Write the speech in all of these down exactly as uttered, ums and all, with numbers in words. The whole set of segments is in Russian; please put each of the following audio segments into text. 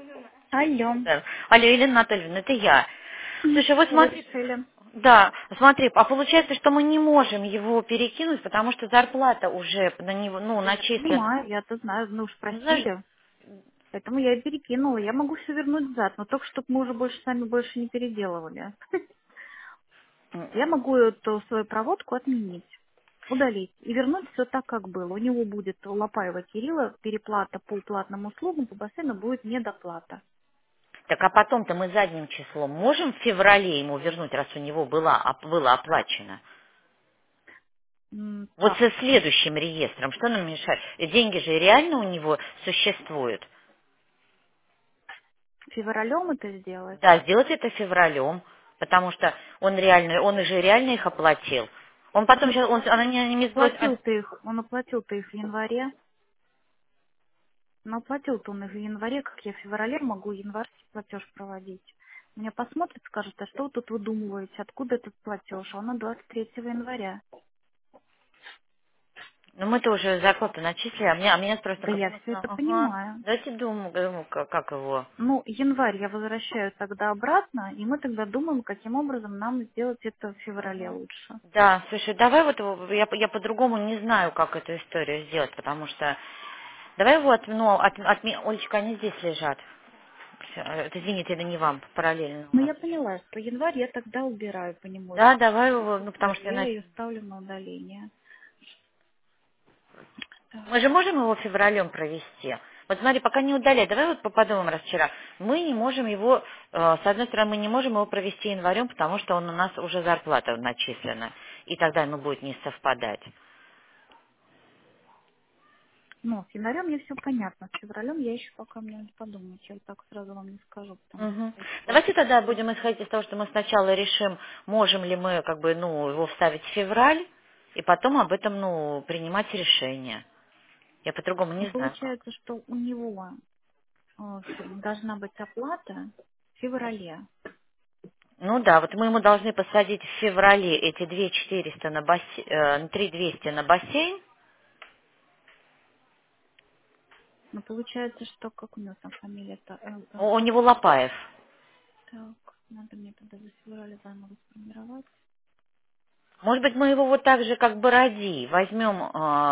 Алло. Да. Алло, Елена Анатольевна, это я. М, Слушай, вот Что вы смотри, решили? да, смотри, а получается, что мы не можем его перекинуть, потому что зарплата уже на него, ну, Да я начислена. понимаю, я-то знаю, ну уж Ну, знаешь, просили. Поэтому я и перекинула. Я могу все вернуть назад, но только чтобы мы уже больше сами больше не переделывали. м, Я могу эту свою проводку отменить, удалить и вернуть все так, как было. У него будет у Лопаева Кирилла переплата по платным услугам, по бассейну будет недоплата. так а потом-то мы задним числом можем в феврале ему вернуть, раз у него была, оп- было оплачено? М, Вот Так, со следующим реестром, что нам мешает? Деньги же реально у него существуют. февралем это сделать? Да, сделать это февралем, потому что он реально, он же реально их оплатил. Он потом Ну, сейчас, он, она не, не сбросит. а, оплатил ты их, он оплатил ты их в январе. Но оплатил-то он их в январе, как я в феврале могу январский платеж проводить. Меня посмотрят, скажут, а что вы тут выдумываете, откуда этот платеж? А он на двадцать третьего января. Ну мы-то уже зарплату начислили, а меня, а меня спросят, Да как я он, все это ага, понимаю. дайте думаю, говорю, как, как его. Ну, январь я возвращаю тогда обратно, и мы тогда думаем, каким образом нам сделать это в феврале Мгм. лучше. Да, слушай, давай вот его- я, я по-другому не знаю, как эту историю сделать, потому что давай его от, ну, от, отме- Олечка, они здесь лежат. Всё, э, извините, это не вам, параллельно у Но нас. я поняла, что январь я тогда убираю по нему эту Да, давай его, в ну потому что феврале я иначе. ее ставлю на удаление. Мы Так. же можем его февралем провести. Вот смотри, пока не удаляй, давай вот по- подумаем раз вчера. Мы не можем его, э, с одной стороны, мы не можем его провести январем, потому что он у нас уже зарплата начислена. И тогда ему будет не совпадать. Ну, с январем мне все понятно. С февралем я еще пока мне надо подумать. Я вот так сразу вам не скажу, потому что Мгм. я еще Давайте тогда будем исходить из того, что мы сначала решим, можем ли мы как бы, ну, его вставить в февраль, и потом об этом, ну, принимать решение. Я по-другому Ну, не знаю как. получается, что у него э, должна быть оплата в феврале. Ну да, вот мы ему должны посадить в феврале эти две четыреста на бассейн, три двести на бассейн. Но получается, что как у него там фамилия-то Л У, Л. у него Лопаев. Так, надо мне тогда за февраль заново сформировать. Может быть, мы его вот так же, как Бороди, возьмем,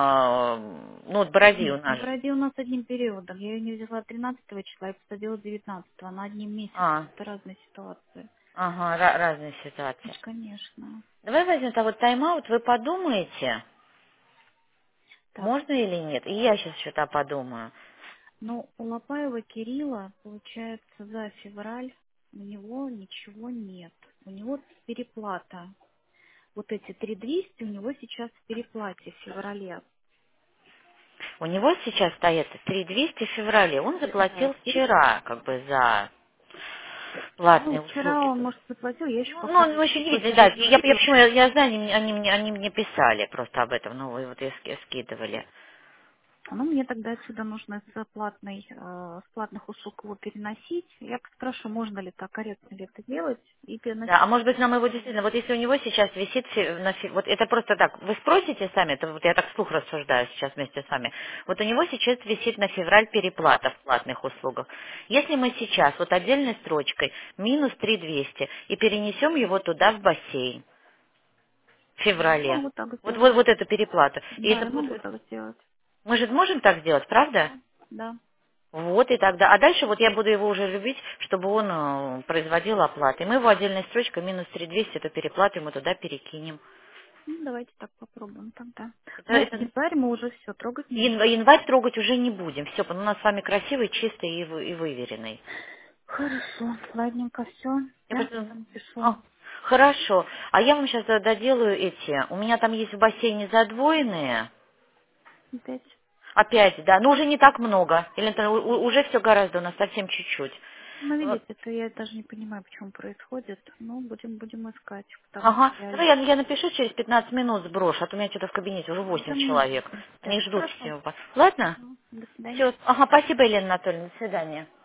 э, ну вот Бороди у Нет, ну нас в же. Ради у нас одним периодом. Я ее не взяла тринадцатого числа и посадила девятнадцатого. Она одним месяцем. А, Это разные ситуации. ага, ра- разные ситуации. Значит, конечно. Давай возьмем того тайм-аут, вы подумаете, Так, можно или нет, и я сейчас что-то подумаю. ну, у Лопаева Кирилла, получается, за февраль у него ничего нет. У него переплата. Вот эти три двести у него сейчас в переплате в феврале. У него сейчас стоит три двести в феврале, он Да, заплатил в пере- вчера, как бы, за Ну, платные вчера услуги. он, может, заплатил, я еще Ну, пока ну, не ну, еще не видно, платежи да. не Я, я видела. почему, я, я знаю, они, мне- они, мне, они мне писали просто об этом, ну, вы вот и ски- скидывали. Ну, мне тогда отсюда нужно с платной, э, с платных услуг его переносить. Я спрошу, можно ли так, корректно ли это делать, и Да, переносить а может быть, нам его феврале. действительно, вот если у него сейчас висит, фе- на фе- вот это просто так, вы спросите сами, это вот я так вслух рассуждаю сейчас вместе с вами, вот у него сейчас висит на февраль переплата в платных услугах. Если мы сейчас вот отдельной строчкой минус три двести и перенесем его туда в бассейн в Ну, я феврале, могу так вот, сделать. вот, вот эту переплату, и Да, это я могу будет, так сделать. мы же можем так сделать, правда? Да, да. Вот и тогда. А дальше вот я буду его уже любить, чтобы он э, производил оплаты. И мы его отдельной строчкой минус три двести эту переплату мы туда перекинем. Ну, давайте так попробуем тогда. Это, Ну, это январь мы уже все трогать не янв- будем. январь трогать уже не будем. Все, он у нас с вами красивый, чистый и, вы- и выверенный. Хорошо, ладненько, все. Я Я просто... вам пишу. А, хорошо. А я вам сейчас доделаю эти. У меня там есть в бассейне задвоенные. Опять. Опять, да. Но уже не так много. Или это у- у- уже все гораздо, у нас совсем чуть-чуть. Ну, Э, видите, это я даже не понимаю, почему происходит. Ну, будем, будем искать, потому Ага. что я... Давай я, я напишу через пятнадцать минут сброшу, а то у меня что-то в кабинете уже Да восемь мне не человек. нужно сейчас. Они ждут Хорошо. всего. Ладно? Ну, до свидания. Все. Ага, спасибо, Елена Анатольевна. До свидания.